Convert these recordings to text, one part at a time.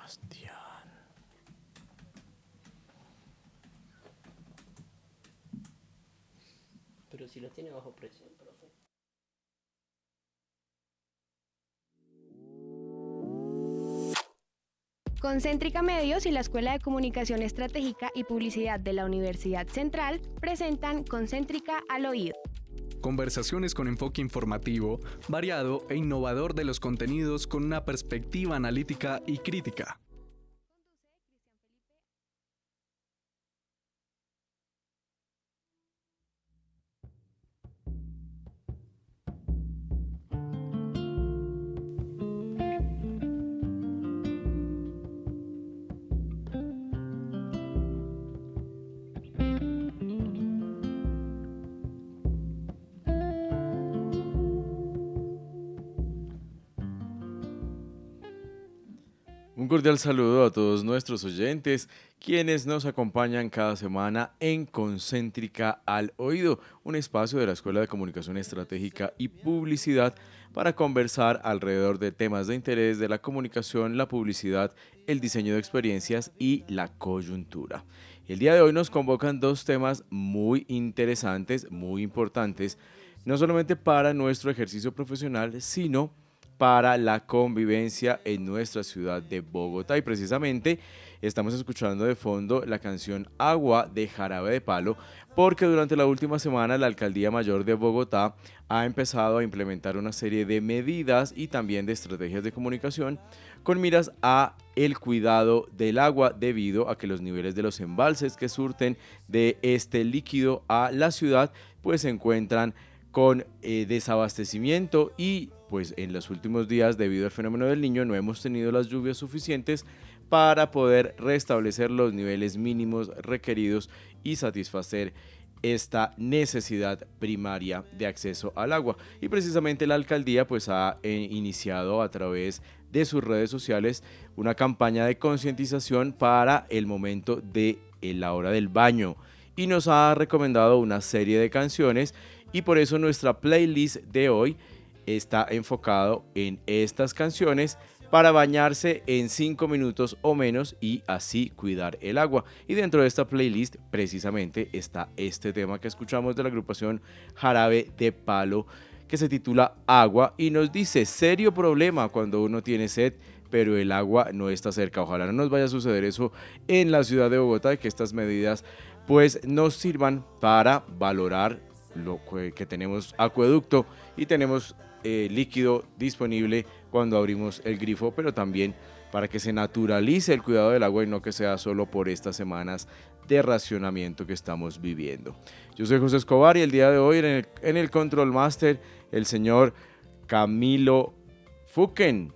Sebastián. Pero si lo tiene bajo presión, profe. Concéntrica Medios y la Escuela de Comunicación Estratégica y Publicidad de la Universidad Central presentan Concéntrica al Oído. Conversaciones con enfoque informativo, variado e innovador de los contenidos con una perspectiva analítica y crítica. Un cordial saludo a todos nuestros oyentes, quienes nos acompañan cada semana en Concéntrica al Oído, un espacio de la Escuela de Comunicación Estratégica y Publicidad para conversar alrededor de temas de interés de la comunicación, la publicidad, el diseño de experiencias y la coyuntura. El día de hoy nos convocan dos temas muy interesantes, muy importantes, no solamente para nuestro ejercicio profesional, sino para la convivencia en nuestra ciudad de Bogotá. Y precisamente estamos escuchando de fondo la canción Agua de Jarabe de Palo, porque durante la última semana la Alcaldía Mayor de Bogotá ha empezado a implementar una serie de medidas y también de estrategias de comunicación con miras a el cuidado del agua debido a que los niveles de los embalses que surten de este líquido a la ciudad pues se encuentran con desabastecimiento y pues en los últimos días debido al fenómeno del Niño no hemos tenido las lluvias suficientes para poder restablecer los niveles mínimos requeridos y satisfacer esta necesidad primaria de acceso al agua. Y precisamente la alcaldía pues ha iniciado a través de sus redes sociales una campaña de concientización para el momento de la hora del baño y nos ha recomendado una serie de canciones y por eso nuestra playlist de hoy está enfocado en estas canciones para bañarse en 5 minutos o menos y así cuidar el agua. Y dentro de esta playlist precisamente está este tema que escuchamos de la agrupación Jarabe de Palo que se titula Agua y nos dice serio problema cuando uno tiene sed pero el agua no está cerca. Ojalá no nos vaya a suceder eso en la ciudad de Bogotá y que estas medidas pues nos sirvan para valorar lo que tenemos acueducto y tenemos líquido disponible cuando abrimos el grifo, pero también para que se naturalice el cuidado del agua y no que sea solo por estas semanas de racionamiento que estamos viviendo. Yo soy José Escobar y el día de hoy en el Control Master el señor Camilo Fuquen.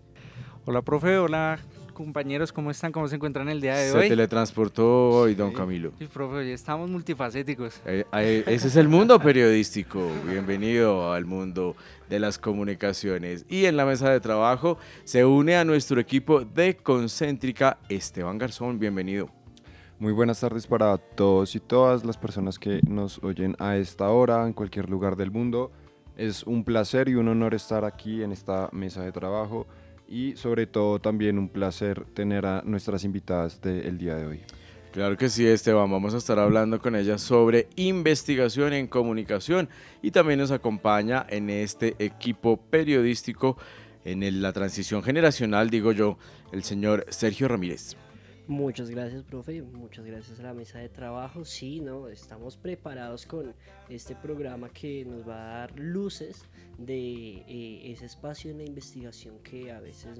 Hola, profe, hola, compañeros, ¿cómo están? ¿Cómo se encuentran el día de hoy? Se teletransportó hoy, don Camilo. Sí, profe, hoy estamos multifacéticos. Ese es el mundo periodístico. Bienvenido al mundo de las comunicaciones. Y en la mesa de trabajo se une a nuestro equipo de Concéntrica Esteban Garzón. Bienvenido. Muy buenas tardes para todos y todas las personas que nos oyen a esta hora en cualquier lugar del mundo. Es un placer y un honor estar aquí en esta mesa de trabajo y sobre todo también un placer tener a nuestras invitadas del día de hoy. Claro que sí, Esteban. Vamos a estar hablando con ellas sobre investigación en comunicación y también nos acompaña en este equipo periodístico en la transición generacional, digo yo, el señor Sergio Ramírez. Muchas gracias, profe. Muchas gracias a la mesa de trabajo. Sí, no, estamos preparados con este programa que nos va a dar luces de ese espacio en la investigación que a veces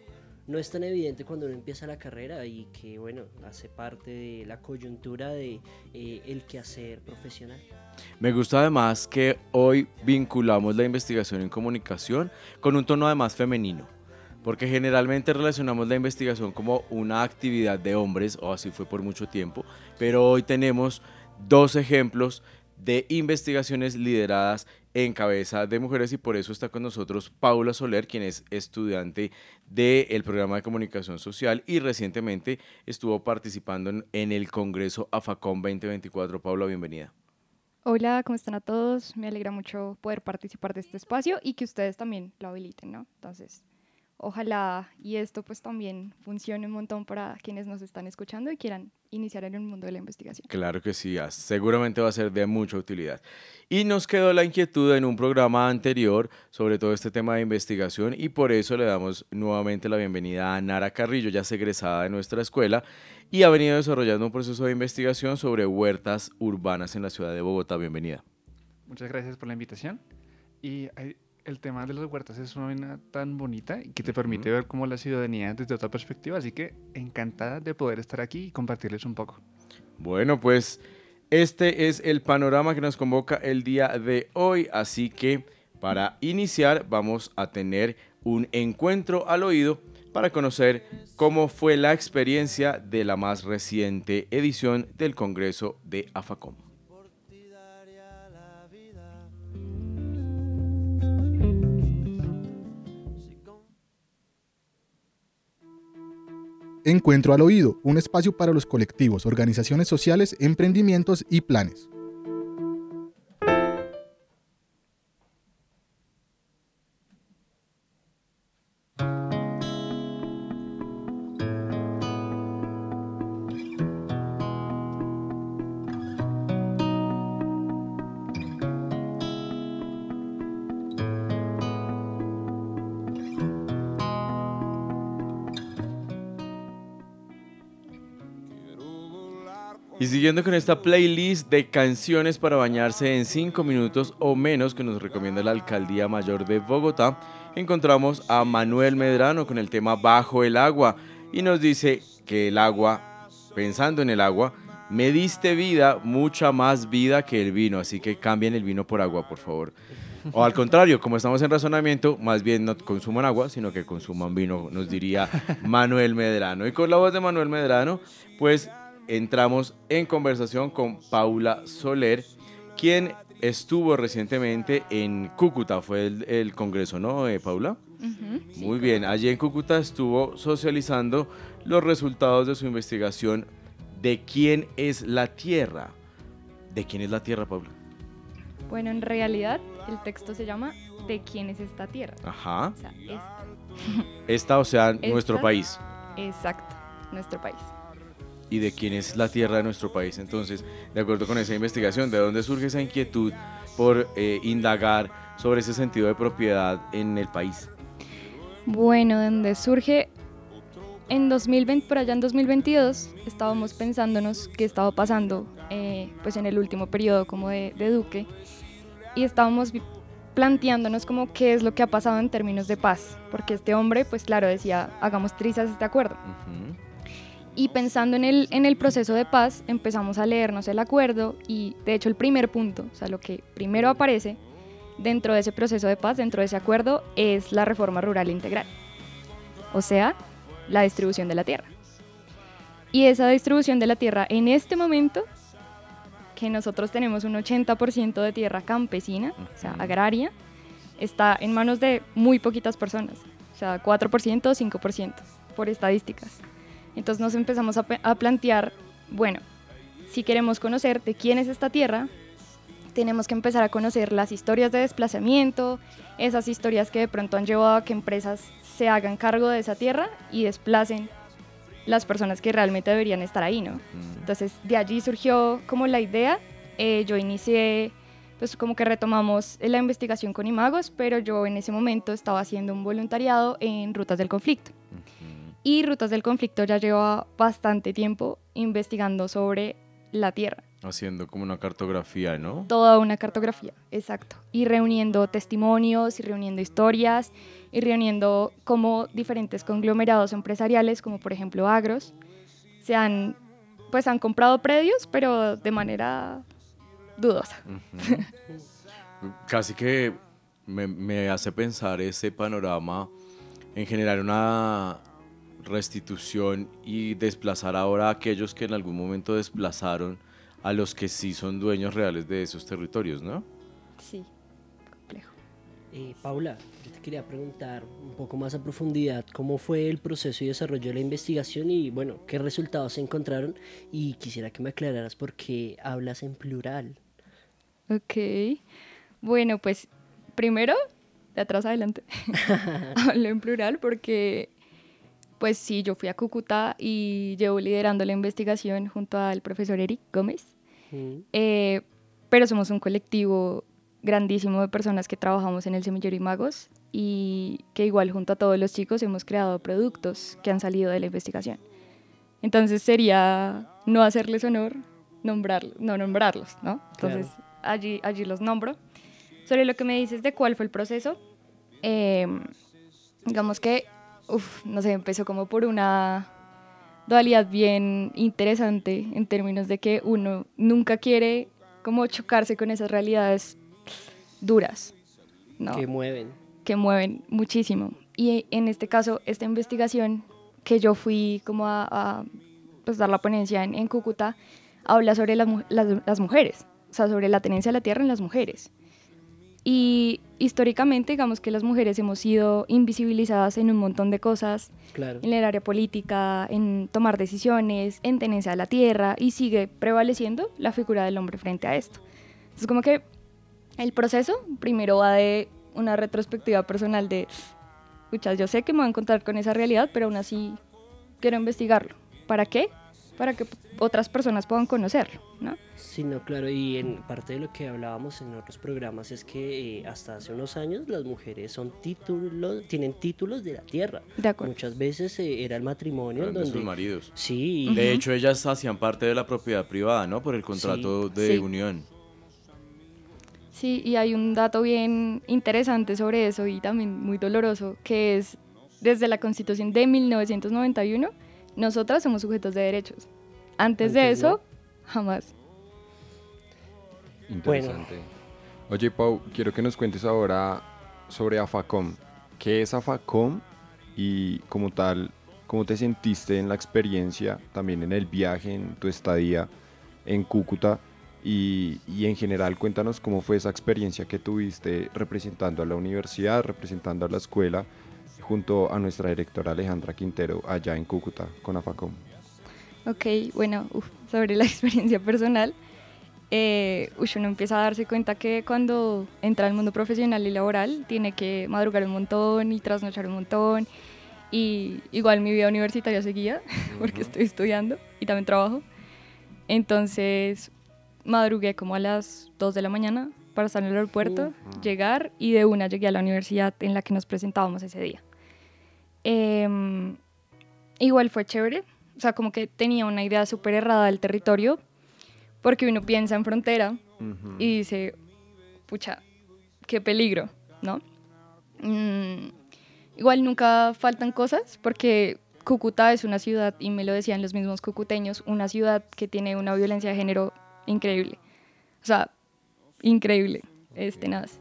no es tan evidente cuando uno empieza la carrera y que, bueno, hace parte de la coyuntura de el quehacer profesional. Me gusta además que hoy vinculamos la investigación en comunicación con un tono además femenino. Porque generalmente relacionamos la investigación como una actividad de hombres, o así fue por mucho tiempo, pero hoy tenemos dos ejemplos de investigaciones lideradas en cabeza de mujeres y por eso está con nosotros Paula Soler, quien es estudiante del programa de comunicación social y recientemente estuvo participando en el Congreso AFACOM 2024. Paula, bienvenida. Hola, ¿cómo están a todos? Me alegra mucho poder participar de este espacio y que ustedes también lo habiliten, ¿no? Entonces, ojalá y esto pues también funcione un montón para quienes nos están escuchando y quieran iniciar en el mundo de la investigación. Claro que sí, seguramente va a ser de mucha utilidad. Y nos quedó la inquietud en un programa anterior sobre todo este tema de investigación y por eso le damos nuevamente la bienvenida a Nara Carrillo, ya es egresada de nuestra escuela y ha venido desarrollando un proceso de investigación sobre huertas urbanas en la ciudad de Bogotá. Bienvenida. Muchas gracias por la invitación. El tema de las huertas es una vaina tan bonita y que te permite ver como la ciudadanía desde otra perspectiva, así que encantada de poder estar aquí y compartirles un poco. Bueno, pues este es el panorama que nos convoca el día de hoy, así que para iniciar vamos a tener un encuentro al oído para conocer cómo fue la experiencia de la más reciente edición del Congreso de AFACOM. Encuentro al oído, un espacio para los colectivos, organizaciones sociales, emprendimientos y planes. Y siguiendo con esta playlist de canciones para bañarse en 5 minutos o menos que nos recomienda la Alcaldía Mayor de Bogotá, encontramos a Manuel Medrano con el tema Bajo el Agua y nos dice que el agua, pensando en el agua, me diste vida, mucha más vida que el vino, así que cambien el vino por agua, por favor. O al contrario, como estamos en razonamiento, más bien no consuman agua, sino que consuman vino, nos diría Manuel Medrano. Y con la voz de Manuel Medrano, pues entramos en conversación con Paula Soler, quien estuvo recientemente en Cúcuta, fue el congreso, ¿no, Paula? Sí, Muy bien, allí en Cúcuta estuvo socializando los resultados de su investigación de quién es la Tierra. ¿De quién es la Tierra, Paula? Bueno, en realidad el texto se llama ¿De quién es esta tierra? Ajá. O sea, Esta, o sea, Esta. nuestro país. exacto, nuestro país. ¿Y de quién es la tierra de nuestro país? Entonces, de acuerdo con esa investigación, ¿de dónde surge esa inquietud por indagar sobre ese sentido de propiedad en el país? Bueno, donde surge en 2020, por allá en 2022, estábamos pensándonos qué estaba pasando pues en el último periodo como de Duque y estábamos planteándonos como qué es lo que ha pasado en términos de paz, porque este hombre, pues claro, decía, hagamos trizas este acuerdo. Y pensando en el proceso de paz, empezamos a leernos el acuerdo y de hecho el primer punto, o sea, lo que primero aparece dentro de ese proceso de paz, dentro de ese acuerdo, es la reforma rural integral, o sea, la distribución de la tierra. Y esa distribución de la tierra en este momento, que nosotros tenemos un 80% de tierra campesina, o sea, agraria, está en manos de muy poquitas personas, o sea, 4%, 5%, por estadísticas. Entonces nos empezamos a plantear, bueno, si queremos conocer de quién es esta tierra, tenemos que empezar a conocer las historias de desplazamiento, esas historias que de pronto han llevado a que empresas se hagan cargo de esa tierra y desplacen las personas que realmente deberían estar ahí, ¿no? Entonces de allí surgió como la idea, yo inicié, pues como que retomamos la investigación con Imagos, pero yo en ese momento estaba haciendo un voluntariado en Rutas del Conflicto. Y Rutas del Conflicto ya lleva bastante tiempo investigando sobre la tierra. Haciendo como una cartografía, ¿no? Toda una cartografía, exacto. Y reuniendo testimonios, y reuniendo historias, y reuniendo cómo diferentes conglomerados empresariales, como por ejemplo Agros, han comprado predios, pero de manera dudosa. Casi que me hace pensar ese panorama en generar una restitución y desplazar ahora a aquellos que en algún momento desplazaron a los que sí son dueños reales de esos territorios, ¿no? Sí, complejo. Paula, yo te quería preguntar un poco más a profundidad cómo fue el proceso y desarrollo de la investigación y, bueno, qué resultados se encontraron y quisiera que me aclararas por qué hablas en plural. Ok, bueno, pues primero de atrás adelante, hablo en plural porque, pues sí, yo fui a Cúcuta y llevo liderando la investigación junto al profesor Eric Gómez, pero somos un colectivo grandísimo de personas que trabajamos en el Semillero y Magos y que igual junto a todos los chicos hemos creado productos que han salido de la investigación. Entonces sería no hacerles honor no nombrarlos, ¿no? Entonces allí los nombro. Sobre lo que me dices de cuál fue el proceso, digamos que, no sé, empezó como por una dualidad bien interesante en términos de que uno nunca quiere como chocarse con esas realidades duras, ¿no? Que mueven muchísimo. Y en este caso, esta investigación que yo fui como a pues, dar la ponencia en Cúcuta, habla sobre las mujeres, o sea, sobre la tenencia de la tierra en las mujeres. Y históricamente, digamos que las mujeres hemos sido invisibilizadas en un montón de cosas, en el área política, en tomar decisiones, en tenencia de la tierra, y sigue prevaleciendo la figura del hombre frente a esto. Entonces, como que el proceso primero va de una retrospectiva personal de, escucha, yo sé que me voy a encontrar con esa realidad, pero aún así quiero investigarlo. ¿Para qué? Para que otras personas puedan conocerlo, ¿no? Sí, no, claro, y en parte de lo que hablábamos en otros programas es que hasta hace unos años las mujeres tienen títulos de la tierra. De acuerdo. Muchas veces era el matrimonio de sus maridos. Sí. De hecho, ellas hacían parte de la propiedad privada, ¿no? Por el contrato de unión. Sí, y hay un dato bien interesante sobre eso y también muy doloroso, que es desde la Constitución de 1991, nosotras somos sujetos de derechos. Antes de eso, jamás. Interesante. Oye, Pau, quiero que nos cuentes ahora sobre AFACOM. ¿Qué es AFACOM? Y como tal, ¿cómo te sentiste en la experiencia, también en el viaje, en tu estadía en Cúcuta? Y en general, cuéntanos cómo fue esa experiencia que tuviste representando a la universidad, representando a la escuela, junto a nuestra directora Alejandra Quintero, allá en Cúcuta, con AFACOM. Ok, bueno, sobre la experiencia personal, uno empieza a darse cuenta que cuando entra al mundo profesional y laboral tiene que madrugar un montón y trasnochar un montón, y igual mi vida universitaria seguía porque estoy estudiando y también trabajo. Entonces madrugué como a las 2 de la mañana para estar en el aeropuerto, llegar, y de una llegué a la universidad en la que nos presentábamos ese día. Igual fue chévere, o sea, como que tenía una idea súper errada del territorio, porque uno piensa en frontera y dice, pucha, qué peligro, ¿no? Igual nunca faltan cosas, porque Cúcuta es una ciudad, y me lo decían los mismos cucuteños, una ciudad que tiene una violencia de género increíble. O sea, increíble, tenaz.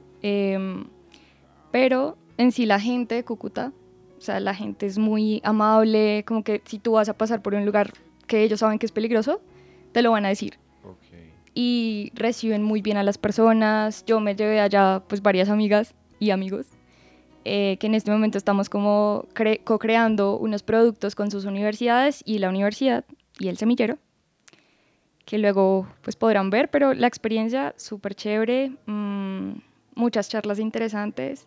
Pero en sí la gente de Cúcuta, o sea, la gente es muy amable, como que si tú vas a pasar por un lugar que ellos saben que es peligroso, te lo van a decir. Y reciben muy bien a las personas. Yo me llevé allá pues varias amigas y amigos que en este momento estamos como co-creando unos productos con sus universidades y la universidad y el semillero, que luego pues podrán ver, pero la experiencia súper chévere, muchas charlas interesantes.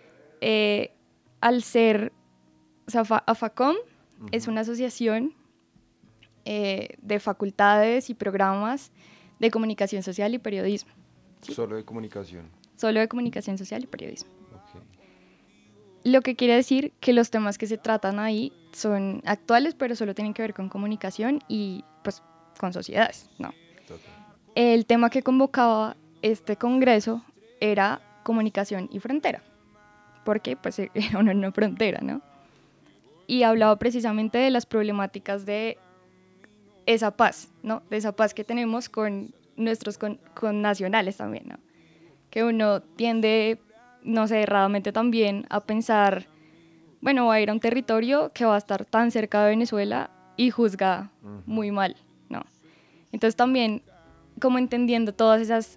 Al ser, o sea, AFACOM es una asociación de facultades y programas de comunicación social y periodismo. ¿Sí? Solo de comunicación. Solo de comunicación social y periodismo. Lo que quiere decir que los temas que se tratan ahí son actuales, pero solo tienen que ver con comunicación y pues con sociedades, ¿no? El tema que convocaba este congreso era comunicación y frontera, porque pues era una frontera, ¿no? Y hablaba precisamente de las problemáticas de esa paz, ¿no? De esa paz que tenemos con nuestros connacionales también, ¿no? Que uno tiende, no sé, erradamente también a pensar, bueno, va a ir a un territorio que va a estar tan cerca de Venezuela y juzga muy mal, ¿no? Entonces también, como entendiendo todas esas,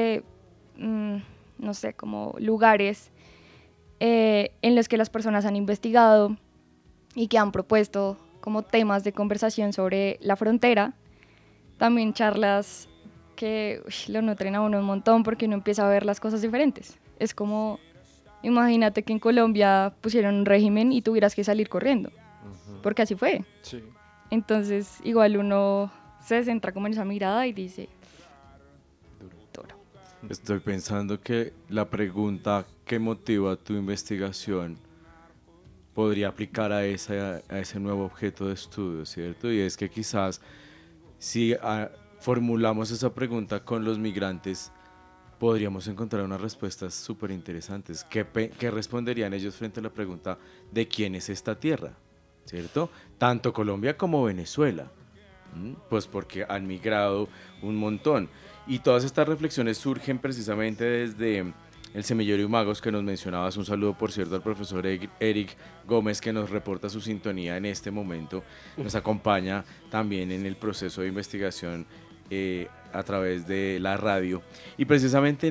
no sé, como lugares en los que las personas han investigado y que han propuesto como temas de conversación sobre la frontera, también charlas que lo nutren a uno un montón porque uno empieza a ver las cosas diferentes. Es como Imagínate que en Colombia pusieron un régimen y tuvieras que salir corriendo, porque así fue. Sí. Entonces, igual uno se centra como en esa mirada y dice, duro. Estoy pensando que la pregunta que motiva tu investigación podría aplicar a ese nuevo objeto de estudio, ¿cierto? Y es que quizás si formulamos esa pregunta con los migrantes, podríamos encontrar unas respuestas súper interesantes. ¿Qué responderían ellos frente a la pregunta de quién es esta tierra? ¿Cierto? Tanto Colombia como Venezuela. Pues porque han migrado un montón. Y todas estas reflexiones surgen precisamente desde el Semillero Imagos que nos mencionabas. Un saludo, por cierto, al profesor Eric Gómez, que nos reporta su sintonía en este momento. Nos acompaña también en el proceso de investigación a través de la radio. Y precisamente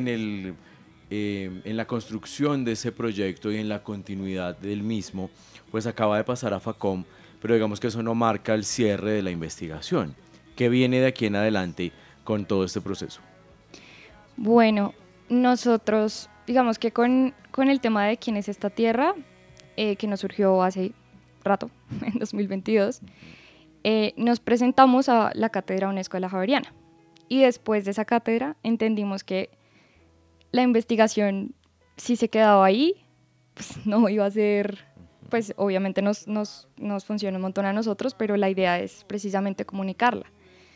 en la construcción de ese proyecto y en la continuidad del mismo, pues acaba de pasar a FACOM, pero digamos que eso no marca el cierre de la investigación. ¿Qué viene de aquí en adelante con todo este proceso? Bueno, nosotros, digamos que con el tema de quién es esta tierra, que nos surgió hace rato, en 2022, nos presentamos a la cátedra UNESCO de la Javeriana. Y después de esa cátedra entendimos que la investigación, si se quedaba ahí, pues no iba a ser, pues obviamente nos funciona un montón a nosotros, pero la idea es precisamente comunicarla.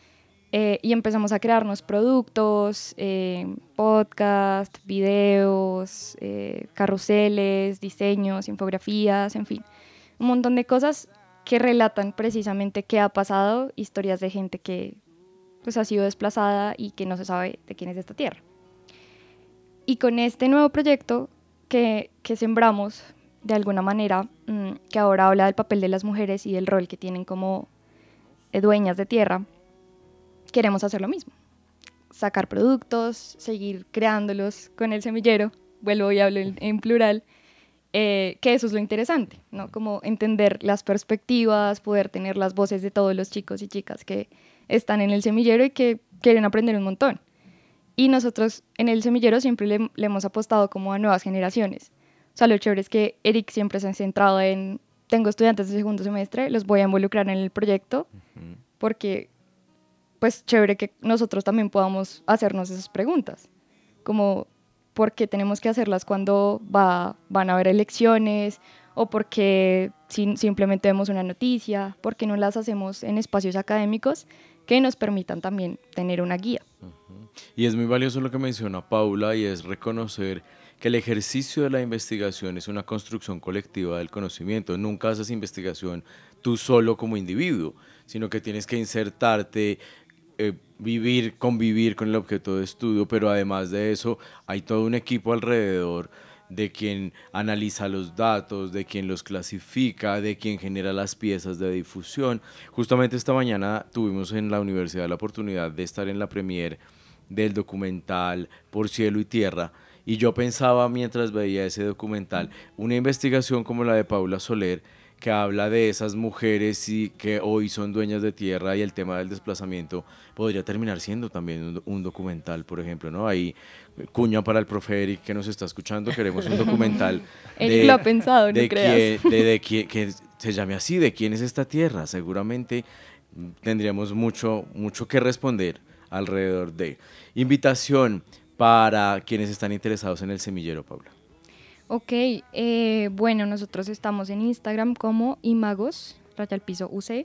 Y empezamos a crearnos productos, podcast, videos, carruseles, diseños, infografías, en fin, un montón de cosas que relatan precisamente qué ha pasado, historias de gente que pues, ha sido desplazada y que no se sabe de quién es esta tierra. Y con este nuevo proyecto que sembramos de alguna manera, que ahora habla del papel de las mujeres y del rol que tienen como dueñas de tierra, queremos hacer lo mismo. Sacar productos, seguir creándolos con el semillero, vuelvo y hablo en plural, que eso es lo interesante, ¿no? Como entender las perspectivas, poder tener las voces de todos los chicos y chicas que están en el semillero y que quieren aprender un montón. Y nosotros en el semillero siempre le hemos apostado como a nuevas generaciones. O sea, lo chévere es que Eric siempre se ha centrado en, tengo estudiantes de segundo semestre, los voy a involucrar en el proyecto, porque pues chévere que nosotros también podamos hacernos esas preguntas, como por qué tenemos que hacerlas cuando van a haber elecciones, o por qué simplemente vemos una noticia, por qué no las hacemos en espacios académicos que nos permitan también tener una guía. Y es muy valioso lo que menciona Paula, y es reconocer que el ejercicio de la investigación es una construcción colectiva del conocimiento. Nunca haces investigación tú solo como individuo, sino que tienes que insertarte, convivir con el objeto de estudio, pero además de eso hay todo un equipo alrededor de quien analiza los datos, de quien los clasifica, de quien genera las piezas de difusión. Justamente esta mañana tuvimos en la universidad la oportunidad de estar en la premier del documental Por Cielo y Tierra, y yo pensaba mientras veía ese documental, una investigación como la de Paula Soler, que habla de esas mujeres y que hoy son dueñas de tierra, y el tema del desplazamiento podría terminar siendo también un documental, por ejemplo, ¿no? Ahí, cuña para el profe Eric que nos está escuchando, queremos un documental Eric lo ha pensado, no creas. que se llame así, de quién es esta tierra. Seguramente tendríamos mucho que responder alrededor de. Invitación para quienes están interesados en el semillero, Paula. Ok, bueno, nosotros estamos en Instagram como imagos_UC,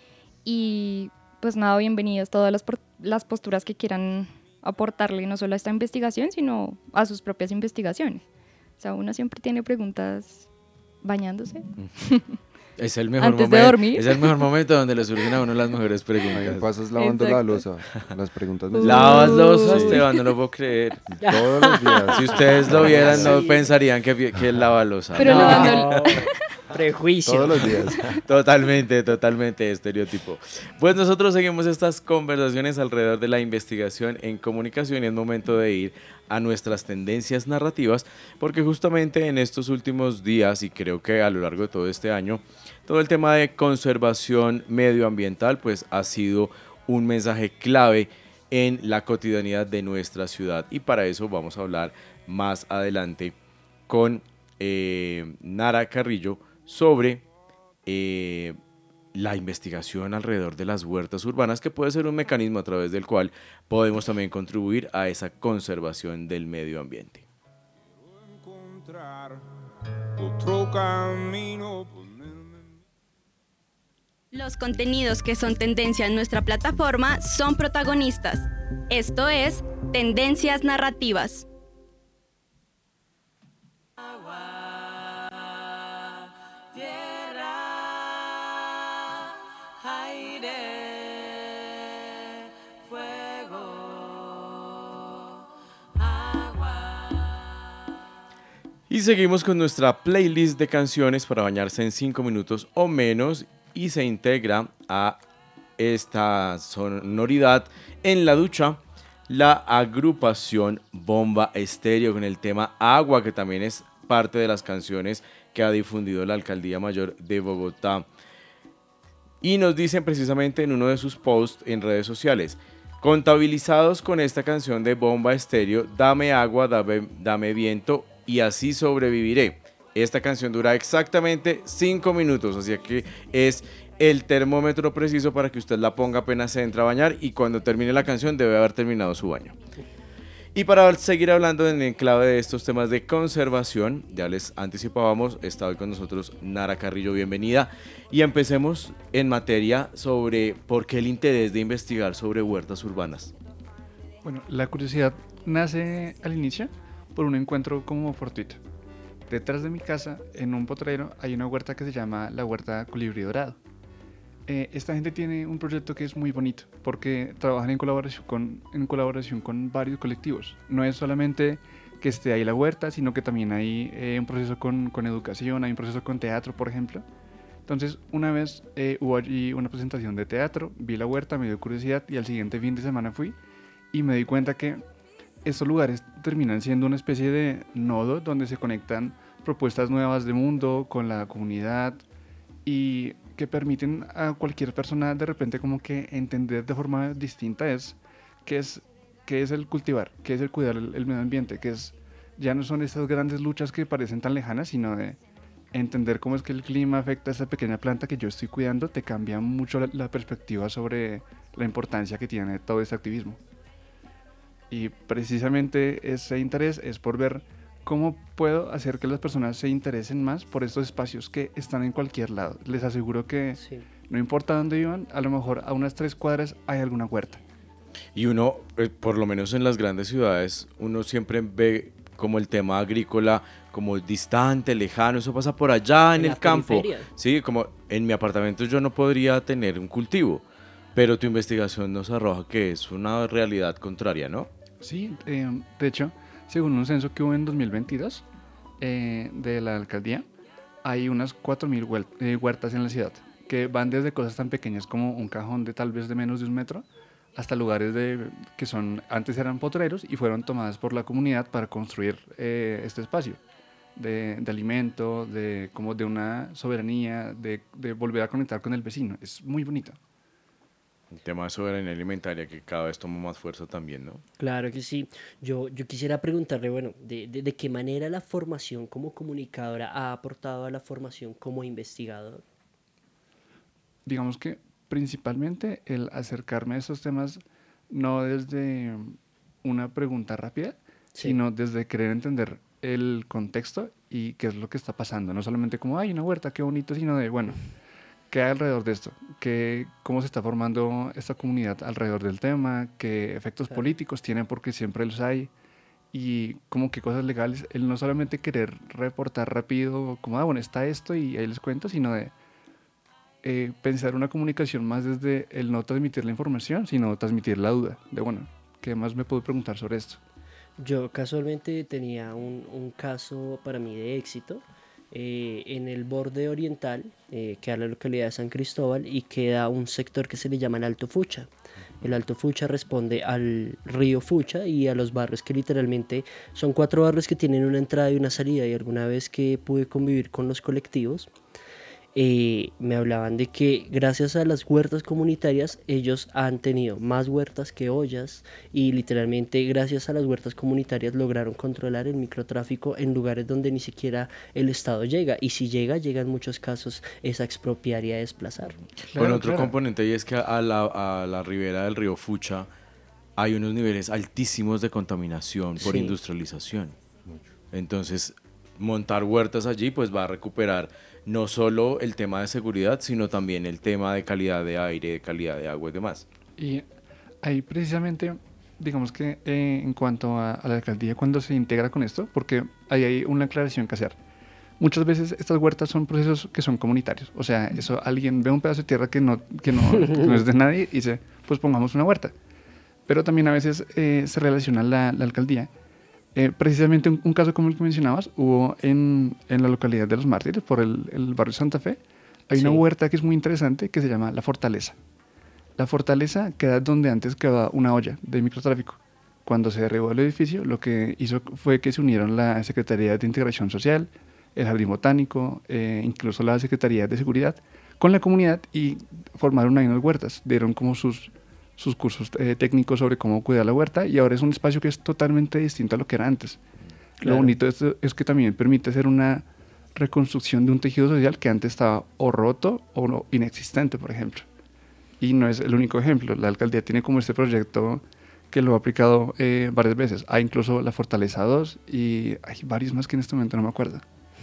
y pues nada, bienvenidas todas las posturas que quieran aportarle no solo a esta investigación, sino a sus propias investigaciones. O sea, uno siempre tiene preguntas bañándose. Es el mejor antes momento, de dormir. es el mejor momento donde le surgen a uno las mejores preguntas. Ahí pasas lavando la loza. Las preguntas me ¿Lavas loza, Sí. Esteban? No lo puedo creer. Todos los días. Si ustedes lo vieran, no Sí. pensarían que él lava loza. Pero No. lavando- Prejuicio. Todos los días. Totalmente estereotipo. Pues nosotros seguimos estas conversaciones alrededor de la investigación en comunicación, y es momento de ir a nuestras tendencias narrativas, porque justamente en estos últimos días, y creo que a lo largo de todo este año, todo el tema de conservación medioambiental pues ha sido un mensaje clave en la cotidianidad de nuestra ciudad, y para eso vamos a hablar más adelante con Nara Carrillo sobre la investigación alrededor de las huertas urbanas, que puede ser un mecanismo a través del cual podemos también contribuir a esa conservación del medio ambiente. Los contenidos que son tendencia en nuestra plataforma son protagonistas. Esto es Tendencias Narrativas. Y seguimos con nuestra playlist de canciones para bañarse en 5 minutos o menos, y se integra a esta sonoridad en la ducha la agrupación Bomba Estéreo con el tema Agua, que también es parte de las canciones que ha difundido la Alcaldía Mayor de Bogotá. Y nos dicen precisamente en uno de sus posts en redes sociales: contabilizados con esta canción de Bomba Estéreo, dame agua, dame viento y así sobreviviré. Esta canción dura exactamente 5 minutos, así que es el termómetro preciso para que usted la ponga apenas se entra a bañar, y cuando termine la canción debe haber terminado su baño. Y para seguir hablando en clave de estos temas de conservación, ya les anticipábamos, está hoy con nosotros Nara Carrillo, bienvenida. Y empecemos en materia sobre por qué el interés de investigar sobre huertas urbanas. Bueno, la curiosidad nace al inicio por un encuentro como fortuito. Detrás de mi casa, en un potrero, hay una huerta que se llama la Huerta Colibrí Dorado. Esta gente tiene un proyecto que es muy bonito porque trabajan en colaboración con varios colectivos. No es solamente que esté ahí la huerta, sino que también hay un proceso con educación, hay un proceso con teatro, por ejemplo. Entonces, una vez hubo allí una presentación de teatro, vi la huerta, me dio curiosidad y al siguiente fin de semana fui y me di cuenta que estos lugares terminan siendo una especie de nodo donde se conectan propuestas nuevas de mundo con la comunidad y que permiten a cualquier persona de repente como que entender de forma distinta qué es el cultivar, qué es el cuidar el medio ambiente, ya no son estas grandes luchas que parecen tan lejanas, sino de entender cómo es que el clima afecta a esa pequeña planta que yo estoy cuidando. Te cambia mucho la perspectiva sobre la importancia que tiene todo este activismo. Y precisamente ese interés es por ver cómo puedo hacer que las personas se interesen más por estos espacios que están en cualquier lado. Les aseguro que sí, no importa dónde vivan, a lo mejor a unas 3 cuadras hay alguna huerta. Y uno, por lo menos en las grandes ciudades, uno siempre ve como el tema agrícola como distante, lejano, eso pasa por allá en el campo. Sí, como en mi apartamento yo no podría tener un cultivo, pero tu investigación nos arroja que es una realidad contraria, ¿no? Sí, de hecho, según un censo que hubo en 2022 de la alcaldía, hay unas 4.000 huertas en la ciudad, que van desde cosas tan pequeñas como un cajón de tal vez de menos de 1 metro, hasta lugares que antes eran potreros y fueron tomadas por la comunidad para construir este espacio de alimento, como de una soberanía, de volver a conectar con el vecino. Es muy bonito. El tema de soberanía alimentaria que cada vez toma más fuerza también, ¿no? Claro que sí. Yo quisiera preguntarle, bueno, de qué manera la formación como comunicadora ha aportado a la formación como investigador. Digamos que principalmente el acercarme a esos temas no desde una pregunta rápida, sí, sino desde querer entender el contexto y qué es lo que está pasando. No solamente como, hay una huerta, qué bonito, sino de, bueno, ¿qué hay alrededor de esto? ¿Cómo se está formando esta comunidad alrededor del tema? ¿Qué efectos políticos tiene? Porque siempre los hay. Y como qué cosas legales. El no solamente querer reportar rápido, como, bueno, está esto y ahí les cuento, sino de pensar una comunicación más desde el no transmitir la información, sino transmitir la duda. De, bueno, ¿qué más me puedo preguntar sobre esto? Yo casualmente tenía un caso para mí de éxito. En el borde oriental, queda la localidad de San Cristóbal y queda un sector que se le llama el Alto Fucha. El Alto Fucha responde al río Fucha y a los barrios que literalmente son 4 barrios que tienen una entrada y una salida, y alguna vez que pude convivir con los colectivos, me hablaban de que gracias a las huertas comunitarias ellos han tenido más huertas que ollas y literalmente gracias a las huertas comunitarias lograron controlar el microtráfico en lugares donde ni siquiera el Estado llega, y si llega en muchos casos es a expropiar y a desplazar. Con otro componente, y es que a la ribera del río Fucha hay unos niveles altísimos de contaminación por industrialización. Entonces, montar huertas allí pues va a recuperar no solo el tema de seguridad, sino también el tema de calidad de aire, de calidad de agua y demás. Y ahí precisamente, digamos que en cuanto a la alcaldía, cuando se integra con esto, porque ahí hay una aclaración que hacer. Muchas veces estas huertas son procesos que son comunitarios. O sea, eso alguien ve un pedazo de tierra que no es de nadie y dice, pues pongamos una huerta. Pero también a veces se relaciona la alcaldía. Precisamente un caso como el que mencionabas, hubo en la localidad de Los Mártires, por el barrio Santa Fe, hay una huerta que es muy interesante que se llama La Fortaleza. La Fortaleza queda donde antes quedaba una olla de microtráfico. Cuando se derribó el edificio, lo que hizo fue que se unieron la Secretaría de Integración Social, el Jardín Botánico, incluso la Secretaría de Seguridad, con la comunidad y formaron ahí unas huertas. Dieron como sus cursos técnicos sobre cómo cuidar la huerta y ahora es un espacio que es totalmente distinto a lo que era antes. Lo bonito de esto es que también permite hacer una reconstrucción de un tejido social que antes estaba o roto o no, inexistente, por ejemplo. Y no es el único ejemplo. La alcaldía tiene como este proyecto que lo ha aplicado varias veces. Hay incluso la Fortaleza 2 y hay varios más que en este momento no me acuerdo.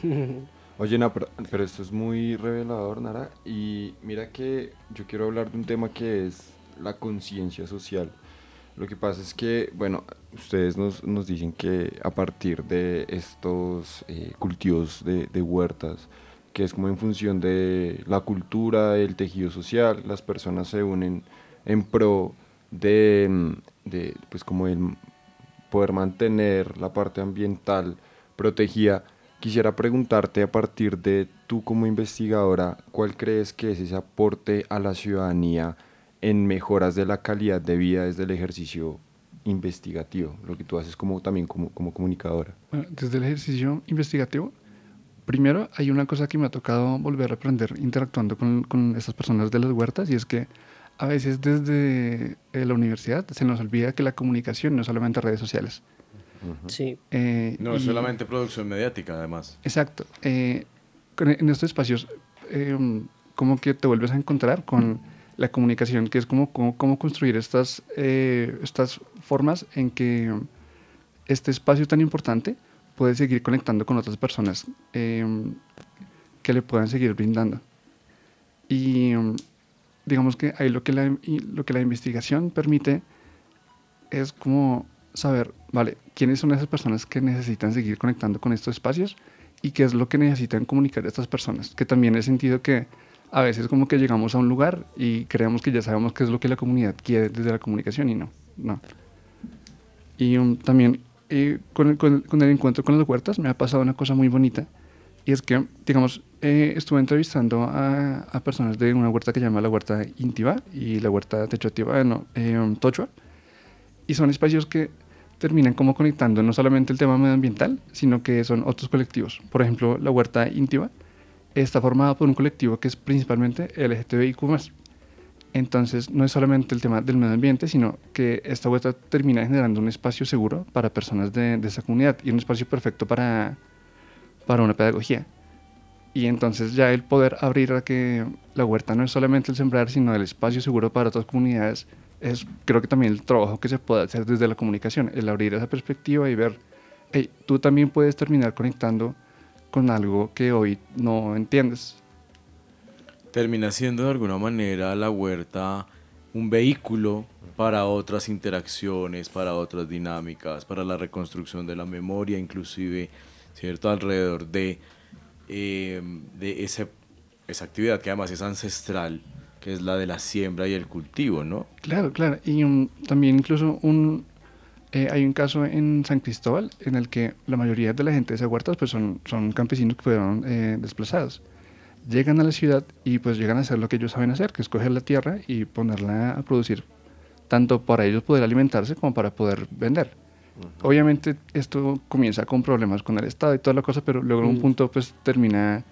Oye, no, pero esto es muy revelador, Nara, y mira que yo quiero hablar de un tema que es la conciencia social. Lo que pasa es que, bueno, ustedes nos dicen que a partir de estos cultivos de huertas, que es como en función de la cultura, el tejido social, las personas se unen en pro de pues como el poder mantener la parte ambiental protegida. Quisiera preguntarte, a partir de tú como investigadora, ¿cuál crees que es ese aporte a la ciudadanía en mejoras de la calidad de vida desde el ejercicio investigativo, lo que tú haces también como comunicadora? Bueno, desde el ejercicio investigativo, primero hay una cosa que me ha tocado volver a aprender interactuando con estas personas de las huertas, y es que a veces desde la universidad se nos olvida que la comunicación no es solamente redes sociales. Sí. No es solamente producción mediática, además. Exacto. En estos espacios, como que te vuelves a encontrar con la comunicación, que es cómo construir estas formas en que este espacio tan importante puede seguir conectando con otras personas que le puedan seguir brindando. Y digamos que ahí lo que la investigación permite es como saber, vale, quiénes son esas personas que necesitan seguir conectando con estos espacios y qué es lo que necesitan comunicar a estas personas, que también he sentido que a veces como que llegamos a un lugar y creemos que ya sabemos qué es lo que la comunidad quiere desde la comunicación y no. Y también con el encuentro con las huertas me ha pasado una cosa muy bonita, y es que, digamos, estuve entrevistando a personas de una huerta que se llama la Huerta Intiba y la Huerta Techotiva Tochua, y son espacios que terminan como conectando no solamente el tema medioambiental, sino que son otros colectivos. Por ejemplo, la Huerta Intiba está formada por un colectivo que es principalmente LGTBIQ+. Entonces, no es solamente el tema del medio ambiente, sino que esta huerta termina generando un espacio seguro para personas de esa comunidad y un espacio perfecto para una pedagogía. Y entonces ya el poder abrir a que la huerta no es solamente el sembrar, sino el espacio seguro para otras comunidades, es creo que también el trabajo que se puede hacer desde la comunicación, el abrir esa perspectiva y ver, hey, tú también puedes terminar conectando con algo que hoy no entiendes. Termina siendo de alguna manera la huerta un vehículo para otras interacciones, para otras dinámicas, para la reconstrucción de la memoria, inclusive, ¿cierto?, alrededor de esa actividad que además es ancestral, que es la de la siembra y el cultivo, ¿no? Claro. Y también incluso hay un caso en San Cristóbal en el que la mayoría de la gente de esas huertas pues son campesinos que fueron desplazados. Llegan a la ciudad y pues llegan a hacer lo que ellos saben hacer, que es coger la tierra y ponerla a producir, tanto para ellos poder alimentarse como para poder vender. Obviamente esto comienza con problemas con el Estado y toda la cosa, pero luego en un punto pues termina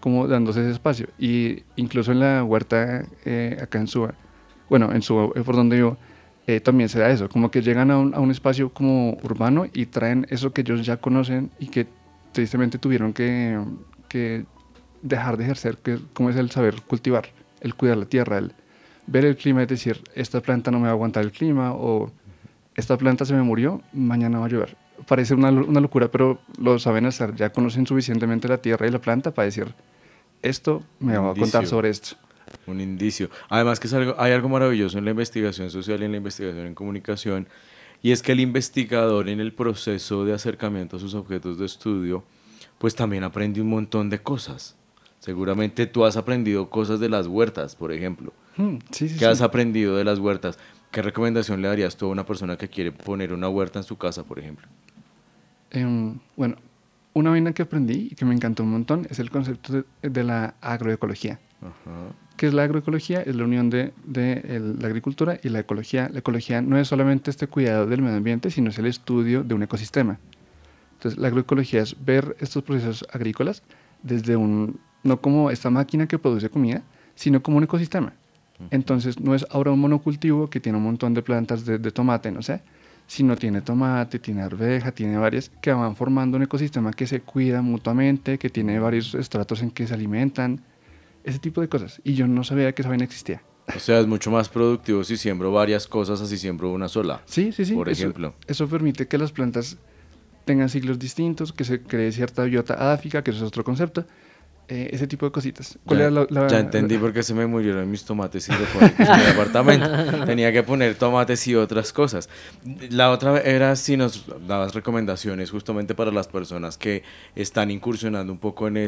como dándose ese espacio. Y incluso en la huerta acá en Suba, bueno, en Suba, por donde vivo, también se da eso, como que llegan a un espacio como urbano y traen eso que ellos ya conocen y que tristemente tuvieron que dejar de ejercer, que como es el saber cultivar, el cuidar la tierra, el ver el clima, es decir, esta planta no me va a aguantar el clima, o esta planta se me murió, mañana va a llover. Parece una locura, pero lo saben hacer, ya conocen suficientemente la tierra y la planta para decir, esto me va a contar sobre esto. Un indicio. Además que hay algo maravilloso en la investigación social y en la investigación en comunicación, y es que el investigador en el proceso de acercamiento a sus objetos de estudio, pues también aprende un montón de cosas. Seguramente tú has aprendido cosas de las huertas, por ejemplo. ¿Qué has aprendido de las huertas? ¿Qué recomendación le darías tú a una persona que quiere poner una huerta en su casa, por ejemplo? Bueno, una vaina que aprendí y que me encantó un montón es el concepto de la agroecología. Ajá. ¿Qué es la agroecología? Es la unión de la agricultura y la ecología. La ecología no es solamente este cuidado del medio ambiente, sino es el estudio de un ecosistema. Entonces, la agroecología es ver estos procesos agrícolas desde no como esta máquina que produce comida, sino como un ecosistema. Entonces, no es ahora un monocultivo que tiene un montón de plantas de tomate, no sé, sino tiene tomate, tiene arveja, tiene varias que van formando un ecosistema que se cuida mutuamente, que tiene varios estratos en que se alimentan, ese tipo de cosas. Y yo no sabía que esa vaina existía. O sea, es mucho más productivo si siembro varias cosas así siembro una sola. Sí. Por ejemplo. Eso permite que las plantas tengan ciclos distintos, que se cree cierta biota adáfica, que eso es otro concepto. Ese tipo de cositas. Ya entendí por qué se me murieron mis tomates hidropónicos en el apartamento. Tenía que poner tomates y otras cosas. La otra era si nos dabas recomendaciones justamente para las personas que están incursionando un poco en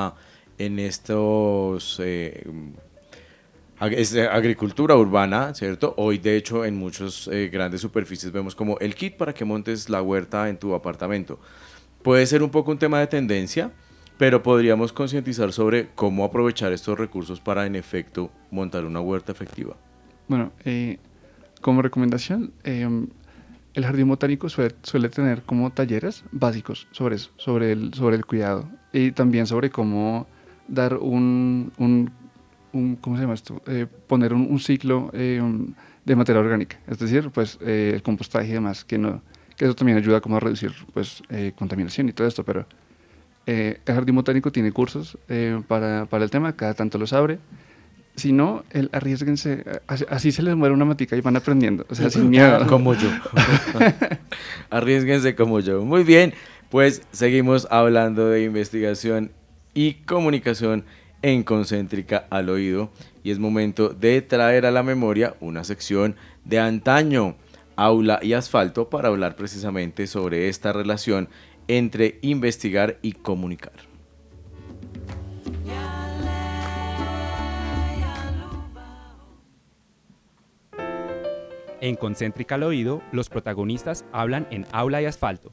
agricultura urbana, ¿cierto? Hoy, de hecho, en muchas grandes superficies vemos como el kit para que montes la huerta en tu apartamento. Puede ser un poco un tema de tendencia, pero podríamos concientizar sobre cómo aprovechar estos recursos para, en efecto, montar una huerta efectiva. Bueno, como recomendación, el jardín botánico suele tener como talleres básicos sobre eso, sobre el cuidado, y también sobre cómo dar ¿cómo se llama esto? Poner un ciclo de materia orgánica, es decir, pues el compostaje y demás, que eso también ayuda como a reducir pues contaminación y todo esto, pero el jardín botánico tiene cursos para el tema, cada tanto los abre. Si no, arriesguense, así se les muere una matica y van aprendiendo, o sea, sin miedo. Como yo. Arriesguense como yo. Muy bien, pues seguimos hablando de investigación y comunicación en Concéntrica al Oído, y es momento de traer a la memoria una sección de antaño, Aula y Asfalto, para hablar precisamente sobre esta relación entre investigar y comunicar. En Concéntrica al Oído, los protagonistas hablan en Aula y Asfalto.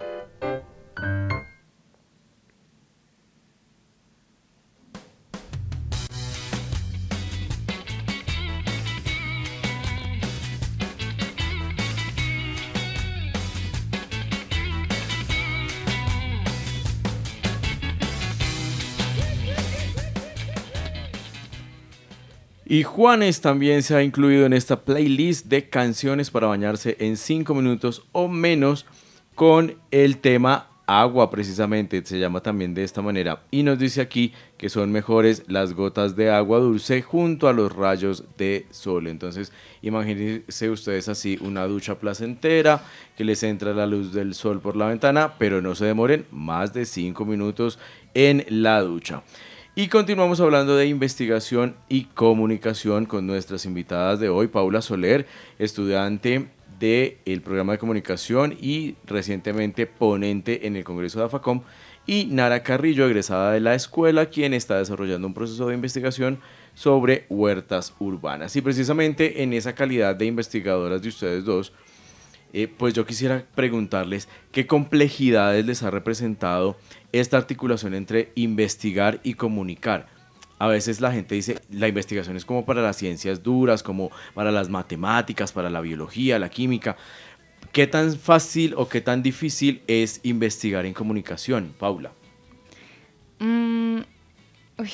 Y Juanes también se ha incluido en esta playlist de canciones para bañarse en 5 minutos o menos con el tema agua, precisamente, se llama también de esta manera. Y nos dice aquí que son mejores las gotas de agua dulce junto a los rayos de sol. Entonces, imagínense ustedes así una ducha placentera, que les entra la luz del sol por la ventana, pero no se demoren más de 5 minutos en la ducha. Y continuamos hablando de investigación y comunicación con nuestras invitadas de hoy, Paula Soler, estudiante del programa de comunicación y recientemente ponente en el Congreso de AFACOM, y Nara Carrillo, egresada de la escuela, quien está desarrollando un proceso de investigación sobre huertas urbanas. Y precisamente en esa calidad de investigadoras de ustedes dos, pues yo quisiera preguntarles qué complejidades les ha representado esta articulación entre investigar y comunicar. A veces la gente dice, la investigación es como para las ciencias duras, como para las matemáticas, para la biología, la química. ¿Qué tan fácil o qué tan difícil es investigar en comunicación, Paula?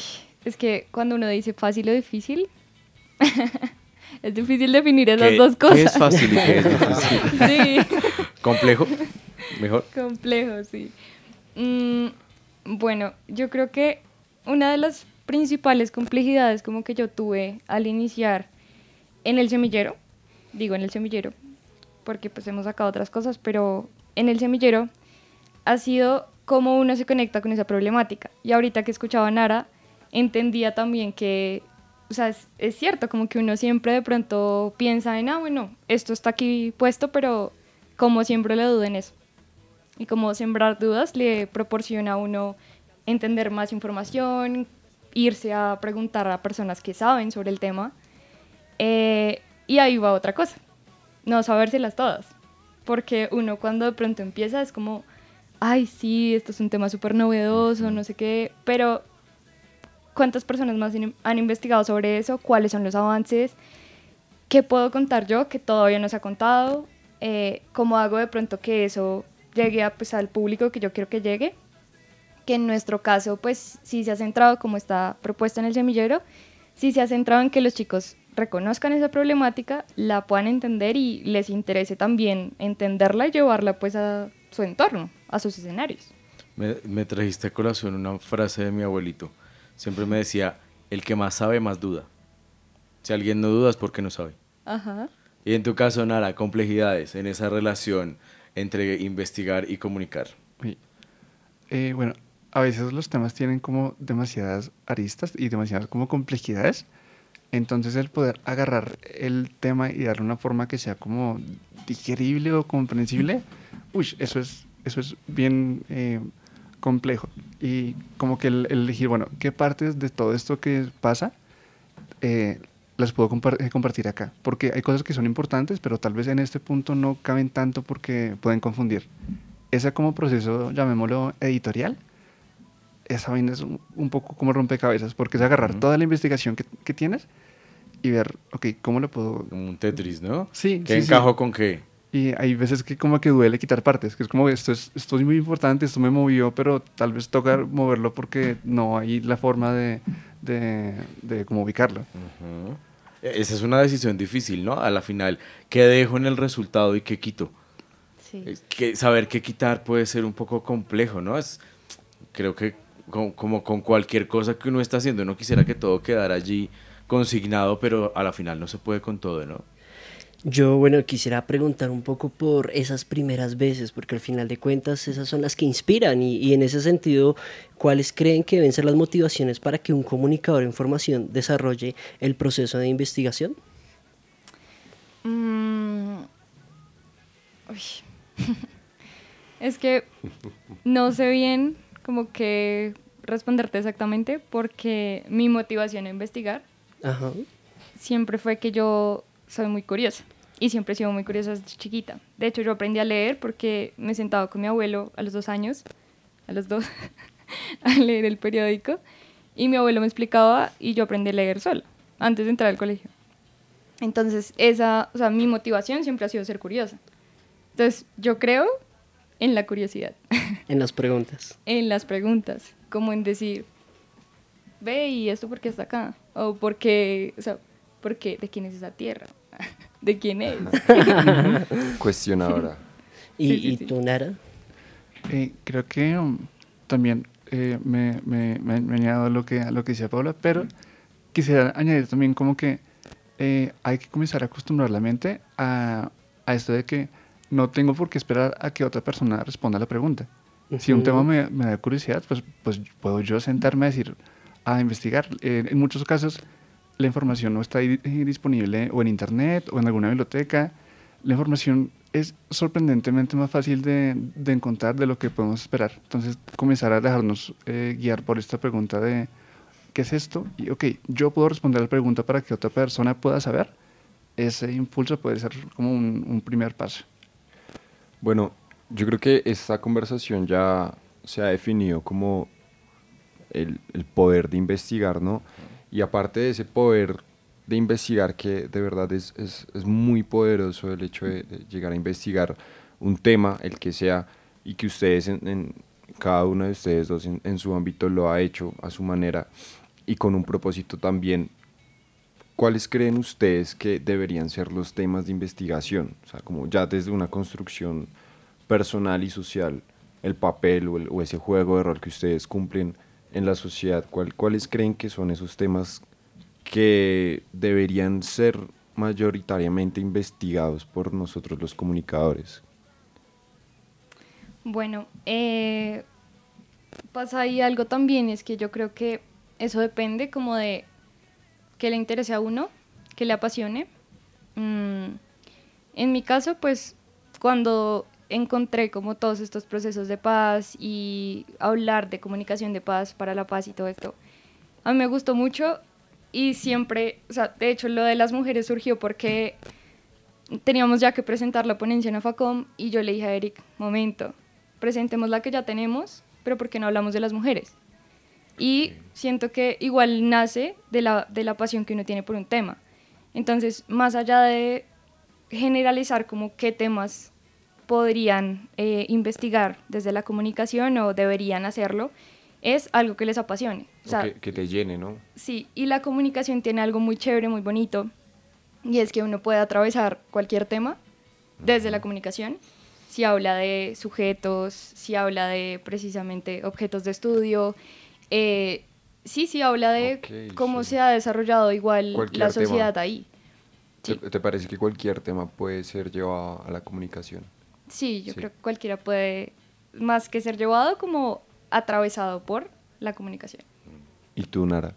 Es que cuando uno dice fácil o difícil, es difícil definir esas ¿Qué- dos cosas. ¿Qué es fácil y qué es difícil? Sí. ¿Complejo? ¿Mejor? Complejo, sí. Bueno, yo creo que una de las principales complejidades como que yo tuve al iniciar en el semillero, digo en el semillero, porque pues hemos sacado otras cosas, pero en el semillero ha sido cómo uno se conecta con esa problemática. Y ahorita que escuchaba a Nara, entendía también que, o sea, es cierto, como que uno siempre de pronto piensa en, bueno, esto está aquí puesto, pero como siempre le duda en eso. Y como sembrar dudas le proporciona a uno entender más información, irse a preguntar a personas que saben sobre el tema. Y ahí va otra cosa, no sabérselas todas. Porque uno cuando de pronto empieza es como, ay, sí, esto es un tema súper novedoso, no sé qué, pero ¿cuántas personas más han investigado sobre eso? ¿Cuáles son los avances? ¿Qué puedo contar yo que todavía no se ha contado? ¿Cómo hago de pronto que eso llegue a, pues, al público que yo quiero que llegue? Que en nuestro caso, pues, sí se ha centrado, como está propuesto en el semillero, sí se ha centrado en que los chicos reconozcan esa problemática, la puedan entender y les interese también entenderla y llevarla, pues, a su entorno, a sus escenarios. Me trajiste a colación una frase de mi abuelito. Siempre me decía, el que más sabe, más duda. Si alguien no duda es porque no sabe. Ajá. Y en tu caso, Nara, complejidades en esa relación entre investigar y comunicar. Uy. Bueno, a veces los temas tienen como demasiadas aristas y demasiadas como complejidades. Entonces el poder agarrar el tema y darle una forma que sea como digerible o comprensible, eso es bien complejo. Y como que el elegir, bueno, qué partes de todo esto que pasa las puedo compartir acá. Porque hay cosas que son importantes, pero tal vez en este punto no caben tanto porque pueden confundir. Ese como proceso, llamémoslo editorial, esa vaina es un poco como rompecabezas, porque es agarrar toda la investigación que tienes y ver, ok, ¿cómo lo puedo...? Como un Tetris, ¿no? Sí. ¿Qué encajo con qué? Y hay veces que como que duele quitar partes, que es como, esto es muy importante, esto me movió, pero tal vez toca moverlo porque no hay la forma de cómo ubicarlo. Esa es una decisión difícil, ¿no? A la final, ¿qué dejo en el resultado y qué quito? Sí. Saber qué quitar puede ser un poco complejo, ¿no? Creo que como con cualquier cosa que uno está haciendo, uno quisiera que todo quedara allí consignado, pero a la final no se puede con todo, ¿no? Yo, bueno, quisiera preguntar un poco por esas primeras veces, porque al final de cuentas esas son las que inspiran y en ese sentido, ¿cuáles creen que deben ser las motivaciones para que un comunicador de información desarrolle el proceso de investigación? Es que no sé bien como que responderte exactamente porque mi motivación a investigar Ajá. siempre fue que yo soy muy curiosa y siempre he sido muy curiosa desde chiquita. De hecho, yo aprendí a leer porque me sentaba con mi abuelo a los 2 años, a los 2, a leer el periódico y mi abuelo me explicaba y yo aprendí a leer sola antes de entrar al colegio. Entonces, mi motivación siempre ha sido ser curiosa. Entonces, yo creo en la curiosidad. En las preguntas. En las preguntas, como en decir, ve, ¿y esto por qué está acá? O ¿por qué, de quién es esa tierra? ¿De quién es? Cuestionadora. ¿Y tú, Nara? Creo que también me añado a lo que decía Paula, pero quisiera añadir también como que hay que comenzar a acostumbrar la mente a esto de que no tengo por qué esperar a que otra persona responda a la pregunta. Si un tema me da curiosidad, pues puedo yo sentarme a investigar. En muchos casos la información no está disponible o en internet o en alguna biblioteca. La información es sorprendentemente más fácil de encontrar de lo que podemos esperar. Entonces, comenzar a dejarnos guiar por esta pregunta de ¿qué es esto? Y ok, yo puedo responder la pregunta para que otra persona pueda saber. Ese impulso puede ser como un primer paso. Bueno, yo creo que esta conversación ya se ha definido como el poder de investigar, ¿no? Y aparte de ese poder de investigar, que de verdad es muy poderoso el hecho de llegar a investigar un tema, el que sea, y que ustedes, cada uno de ustedes dos en su ámbito lo ha hecho a su manera. y con un propósito también. ¿Cuáles creen ustedes que deberían ser los temas de investigación? O sea, como ya desde una construcción personal y social, el papel o ese juego de rol que ustedes cumplen en la sociedad, ¿cuáles creen que son esos temas que deberían ser mayoritariamente investigados por nosotros los comunicadores? Bueno, pasa ahí algo también, es que yo creo que eso depende como de que le interese a uno, que le apasione. En mi caso, pues cuando encontré como todos estos procesos de paz y hablar de comunicación de paz para la paz y todo esto, a mí me gustó mucho y siempre, o sea, de hecho lo de las mujeres surgió porque teníamos ya que presentar la ponencia en AFACOM y yo le dije a Eric, momento, presentemos la que ya tenemos, pero ¿por qué no hablamos de las mujeres? Y siento que igual nace de la pasión que uno tiene por un tema. Entonces, más allá de generalizar como qué temas podrían investigar desde la comunicación o deberían hacerlo, es algo que les apasione. O sea, que te llene, ¿no? Sí, y la comunicación tiene algo muy chévere, muy bonito, y es que uno puede atravesar cualquier tema desde la comunicación. Si habla de sujetos, si habla de precisamente objetos de estudio, sí habla de cómo se ha desarrollado igual Cualquier la sociedad tema. ahí. Sí. ¿Te parece que cualquier tema puede ser llevado a la comunicación? Sí, yo creo que cualquiera puede, más que ser llevado, como atravesado por la comunicación. ¿Y tú, Nara?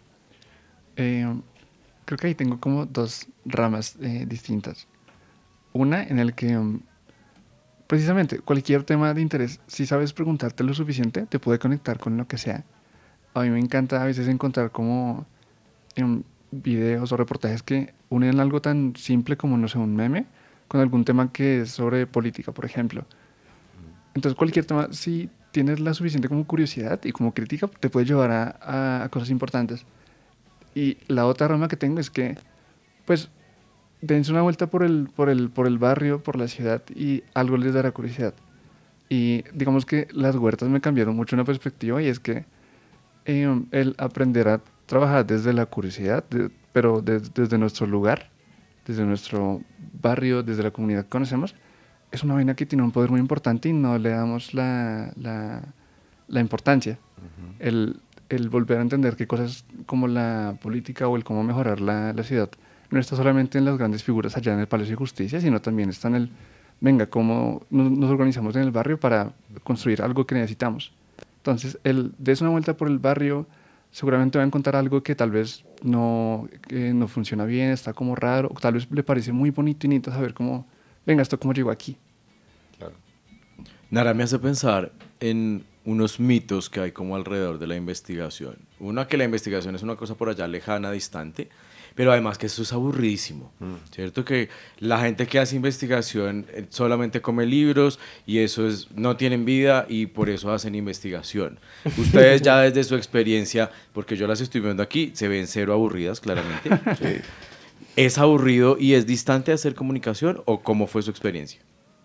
Creo que ahí tengo como dos ramas distintas. Una en el que precisamente cualquier tema de interés, si sabes preguntarte lo suficiente, te puede conectar con lo que sea. A mí me encanta a veces encontrar como videos o reportajes que unen algo tan simple como, no sé, un meme, con algún tema que es sobre política, por ejemplo. Entonces cualquier tema, si tienes la suficiente como curiosidad y como crítica, te puede llevar a cosas importantes. Y la otra rama que tengo es que, pues, dense una vuelta por el barrio, por la ciudad, y algo les dará curiosidad. Y digamos que las huertas me cambiaron mucho una perspectiva, y es que el aprender a trabajar desde la curiosidad, pero desde nuestro lugar, desde nuestro barrio, desde la comunidad que conocemos, es una vaina que tiene un poder muy importante y no le damos la importancia. El volver a entender que cosas como la política o el cómo mejorar la ciudad no está solamente en las grandes figuras allá en el Palacio de Justicia, sino también está en venga, cómo nos organizamos en el barrio para construir algo que necesitamos. Entonces, des una vuelta por el barrio, seguramente va a encontrar algo que tal vez no funciona bien, está como raro, o tal vez le parece muy bonito y necesita saber cómo, venga, esto cómo llegó aquí. Claro. Nara me hace pensar en unos mitos que hay como alrededor de la investigación. Uno, que la investigación es una cosa por allá lejana, distante, pero además que eso es aburridísimo, ¿cierto? Que la gente que hace investigación solamente come libros y no tienen vida y por eso hacen investigación. Ustedes ya desde su experiencia, porque yo las estoy viendo aquí, se ven cero aburridas, claramente. Sí. ¿Es aburrido y es distante hacer comunicación o cómo fue su experiencia?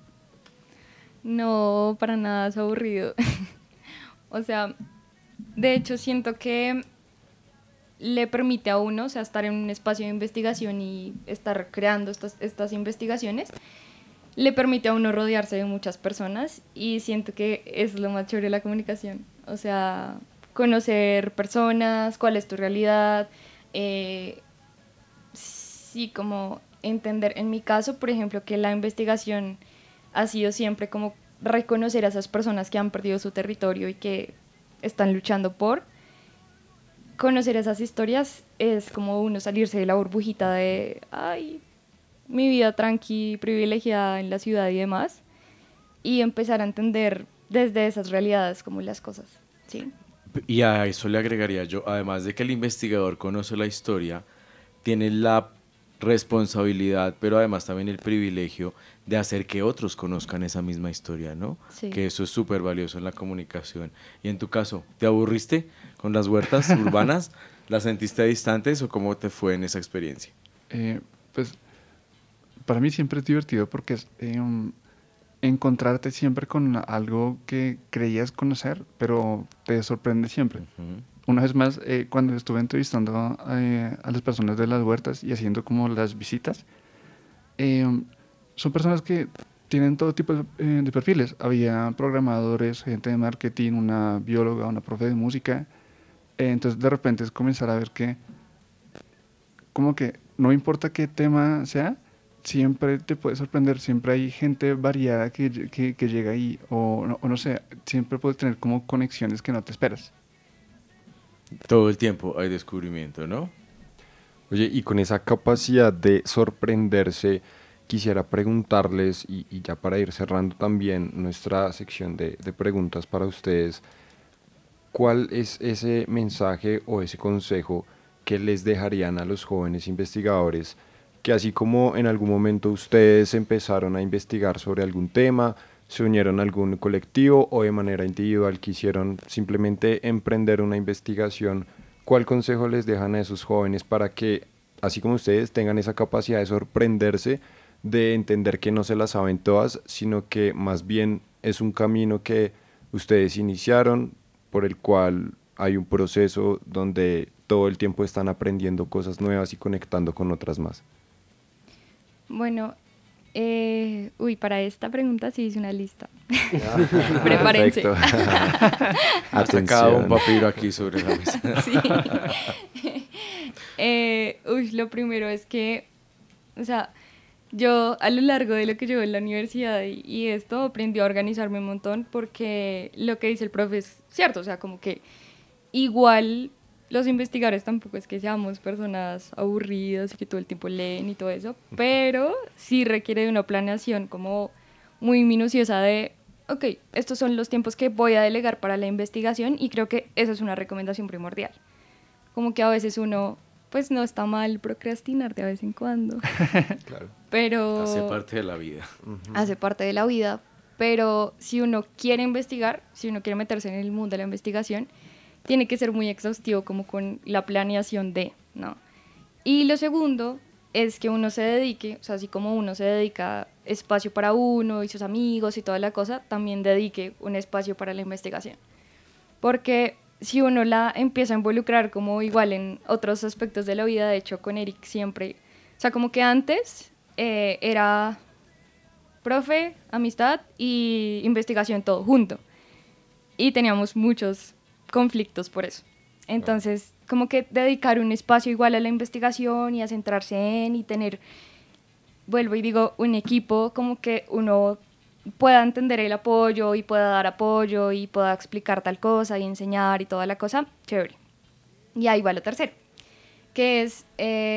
No, para nada es aburrido. O sea, de hecho siento que le permite a uno, o sea, estar en un espacio de investigación y estar creando estas investigaciones, le permite a uno rodearse de muchas personas y siento que es lo más chévere de la comunicación. O sea, conocer personas, cuál es tu realidad, sí, como entender, en mi caso, por ejemplo, que la investigación ha sido siempre como reconocer a esas personas que han perdido su territorio y que están luchando por. Conocer esas historias es como uno salirse de la burbujita de, ay, mi vida tranqui, privilegiada en la ciudad y demás, y empezar a entender desde esas realidades como las cosas, ¿sí? Y a eso le agregaría yo, además de que el investigador conoce la historia, tiene la responsabilidad, pero además también el privilegio de hacer que otros conozcan esa misma historia, ¿no? Sí. Que eso es súper valioso en la comunicación. Y en tu caso, ¿te aburriste con las huertas urbanas? ¿Las sentiste distantes o cómo te fue en esa experiencia? Pues para mí siempre es divertido porque es encontrarte siempre con algo que creías conocer, pero te sorprende siempre. una vez más, cuando estuve entrevistando a las personas de las huertas y haciendo como las visitas, son personas que tienen todo tipo de perfiles. Había programadores, gente de marketing, una bióloga, una profe de música. Entonces de repente es comenzar a ver que como que no importa qué tema sea, siempre te puede sorprender, siempre hay gente variada que llega ahí, o no sé, siempre puedes tener como conexiones que no te esperas. Todo el tiempo hay descubrimiento, ¿no? Oye, y con esa capacidad de sorprenderse, quisiera preguntarles, y ya para ir cerrando también nuestra sección de preguntas para ustedes, ¿cuál es ese mensaje o ese consejo que les dejarían a los jóvenes investigadores que así como en algún momento ustedes empezaron a investigar sobre algún tema, se unieron a algún colectivo o de manera individual quisieron simplemente emprender una investigación, cuál consejo les dejan a esos jóvenes para que, así como ustedes, tengan esa capacidad de sorprenderse, de entender que no se las saben todas, sino que más bien es un camino que ustedes iniciaron, por el cual hay un proceso donde todo el tiempo están aprendiendo cosas nuevas y conectando con otras más? Bueno, para esta pregunta sí hice una lista. Prepárense. Ha sacado un papiro aquí sobre la mesa. Sí. Lo primero es que, o sea, yo a lo largo de lo que llevo en la universidad y esto aprendí a organizarme un montón porque lo que dice el profe es cierto, o sea, como que igual los investigadores tampoco es que seamos personas aburridas y que todo el tiempo leen y todo eso, pero sí requiere de una planeación como muy minuciosa de, ok, estos son los tiempos que voy a delegar para la investigación y creo que esa es una recomendación primordial. Como que a veces uno, pues no está mal procrastinar de vez en cuando. Claro. Pero hace parte de la vida. Hace parte de la vida, pero si uno quiere investigar, si uno quiere meterse en el mundo de la investigación, tiene que ser muy exhaustivo como con la planeación de, ¿no? Y lo segundo es que uno se dedique, o sea, así como uno se dedica espacio para uno y sus amigos y toda la cosa, también dedique un espacio para la investigación. Porque si uno la empieza a involucrar como igual en otros aspectos de la vida, de hecho con Eric siempre, o sea, como que antes era profe, amistad y investigación todo junto. Y teníamos muchos conflictos por eso. Entonces, como que dedicar un espacio igual a la investigación y a centrarse en y tener, vuelvo y digo, un equipo como que uno pueda entender el apoyo y pueda dar apoyo y pueda explicar tal cosa y enseñar y toda la cosa, chévere. Y ahí va lo tercero, que es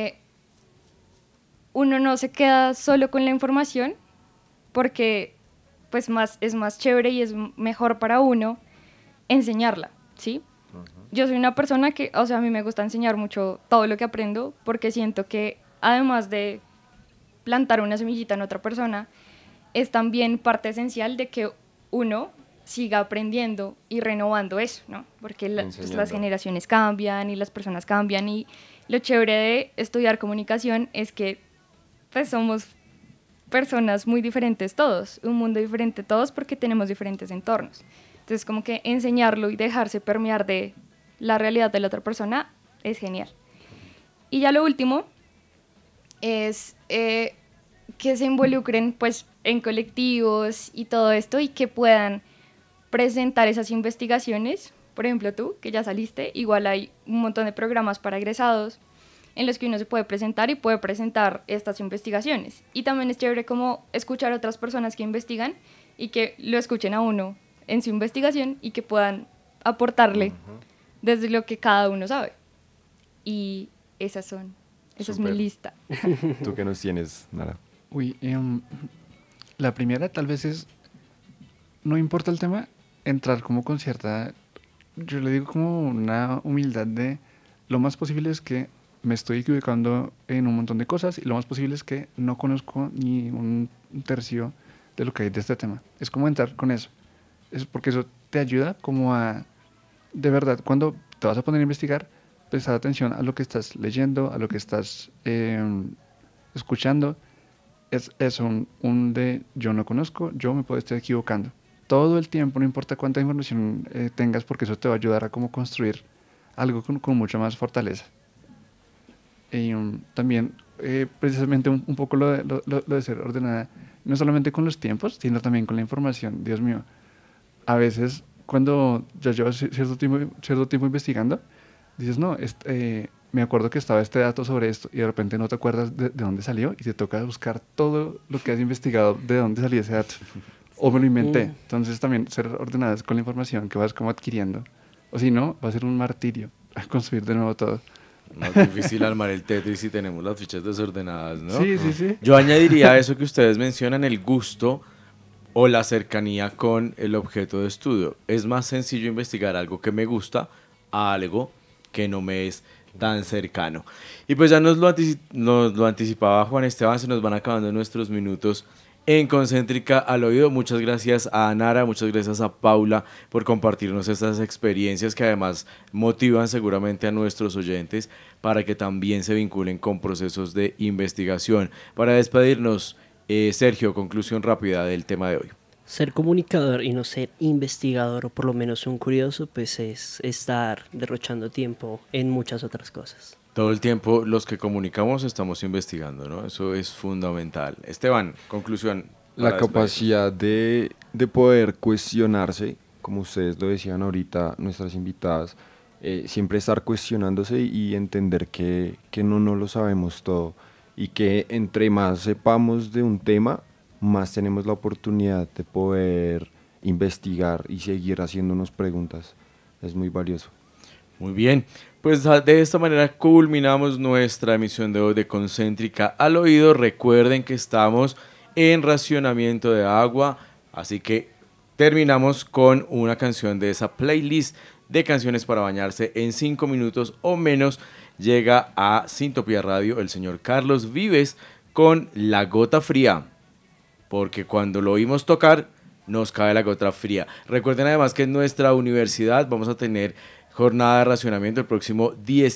uno no se queda solo con la información porque pues es más chévere y es mejor para uno enseñarla, ¿sí? Yo soy una persona que, o sea, a mí me gusta enseñar mucho todo lo que aprendo porque siento que además de plantar una semillita en otra persona, es también parte esencial de que uno siga aprendiendo y renovando eso, ¿no? Porque pues, las generaciones cambian y las personas cambian y lo chévere de estudiar comunicación es que pues somos personas muy diferentes todos, un mundo diferente todos porque tenemos diferentes entornos. Entonces como que enseñarlo y dejarse permear de la realidad de la otra persona es genial. Y ya lo último es que se involucren pues en colectivos y todo esto y que puedan presentar esas investigaciones. Por ejemplo, tú, que ya saliste, igual hay un montón de programas para egresados en los que uno se puede presentar y puede presentar estas investigaciones. Y también es chévere como escuchar a otras personas que investigan y que lo escuchen a uno en su investigación y que puedan aportarle desde lo que cada uno sabe. Y esa es mi lista. ¿Tú qué nos tienes, Nara? Uy, la primera tal vez es, no importa el tema, entrar como con cierta, yo le digo como una humildad de lo más posible es que me estoy equivocando en un montón de cosas y lo más posible es que no conozco ni un tercio de lo que hay de este tema. Es como entrar con eso. Es porque eso te ayuda como a, de verdad, cuando te vas a poner a investigar, prestar atención a lo que estás leyendo, a lo que estás escuchando. Es un de yo no conozco, yo me puedo estar equivocando. Todo el tiempo, no importa cuánta información tengas, porque eso te va a ayudar a cómo construir algo con mucha más fortaleza. Y también, precisamente un poco lo de ser ordenada, no solamente con los tiempos, sino también con la información. Dios mío, a veces cuando ya llevas cierto tiempo investigando, dices, no, me acuerdo que estaba este dato sobre esto, y de repente no te acuerdas de dónde salió, y te toca buscar todo lo que has investigado, de dónde salió ese dato. O me lo inventé. Entonces también ser ordenadas con la información que vas como adquiriendo. O si no, va a ser un martirio a construir de nuevo todo. Más difícil armar el Tetris si tenemos las fichas desordenadas, ¿no? Sí. Yo añadiría a eso que ustedes mencionan, el gusto o la cercanía con el objeto de estudio. Es más sencillo investigar algo que me gusta a algo que no me es tan cercano. Y pues ya nos lo anticipaba Juan Esteban, se nos van acabando nuestros minutos en Concéntrica al Oído. Muchas gracias a Nara, muchas gracias a Paula por compartirnos estas experiencias que además motivan seguramente a nuestros oyentes para que también se vinculen con procesos de investigación. Para despedirnos, Sergio, conclusión rápida del tema de hoy. Ser comunicador y no ser investigador, o por lo menos un curioso, pues es estar derrochando tiempo en muchas otras cosas. Todo el tiempo los que comunicamos estamos investigando, ¿no? Eso es fundamental. Esteban, conclusión. La capacidad de poder cuestionarse, como ustedes lo decían ahorita, nuestras invitadas, siempre estar cuestionándose y entender que no lo sabemos todo, y que entre más sepamos de un tema, más tenemos la oportunidad de poder investigar y seguir haciéndonos preguntas. Es muy valioso. Muy bien, pues de esta manera culminamos nuestra emisión de hoy de Concéntrica al Oído. Recuerden que estamos en racionamiento de agua, así que terminamos con una canción de esa playlist de canciones para bañarse en 5 minutos o menos. Llega a Sintopía Radio el señor Carlos Vives con La Gota Fría, porque cuando lo oímos tocar nos cae la gota fría. Recuerden además que en nuestra universidad vamos a tener jornada de racionamiento el próximo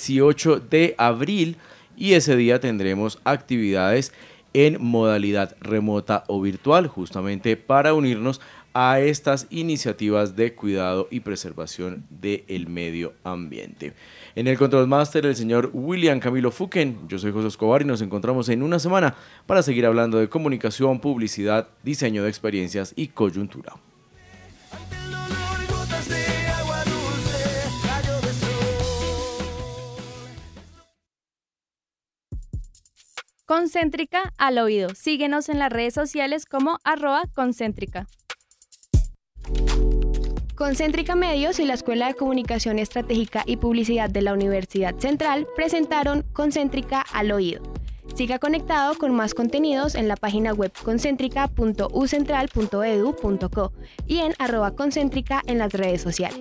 18 de abril y ese día tendremos actividades en modalidad remota o virtual, justamente para unirnos a estas iniciativas de cuidado y preservación del medio ambiente. En el Control Master, el señor William Camilo Fuquen. Yo soy José Escobar y nos encontramos en una semana para seguir hablando de comunicación, publicidad, diseño de experiencias y coyuntura. Concéntrica al Oído. Síguenos en las redes sociales como @concéntrica. Concéntrica Medios y la Escuela de Comunicación Estratégica y Publicidad de la Universidad Central presentaron Concéntrica al Oído. Siga conectado con más contenidos en la página web concentrica.ucentral.edu.co y en @concéntrica en las redes sociales.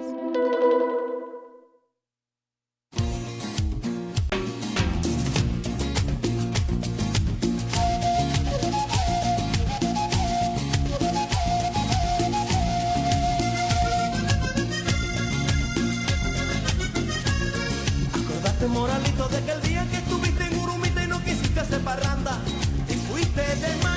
Moralito, de que el día que estuviste en Urumita y no quisiste hacer parranda y fuiste de